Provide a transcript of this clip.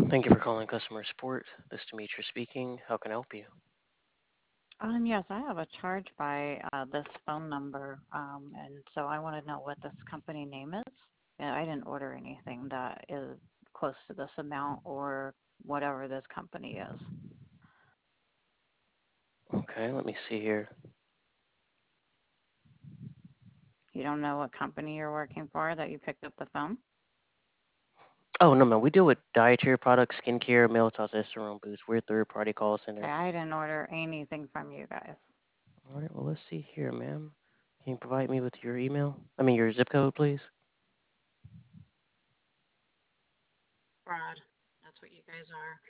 Thank you for calling customer support. This is Demetra speaking. How can I help you? Yes, I have a charge by this phone number, and so I want to know what this company name is. Yeah, I didn't order anything that is close to this amount or whatever this company is. Okay, let me see here. You don't know what company you're working for that you picked up the phone? Oh, no, man. We deal with dietary products, skincare, male testosterone boosts. We're a third-party call Okay, center. I didn't order anything from you guys. All right, well, let's see here, ma'am. Can you provide me with your email? Your zip code, please? Fraud. That's what you guys are.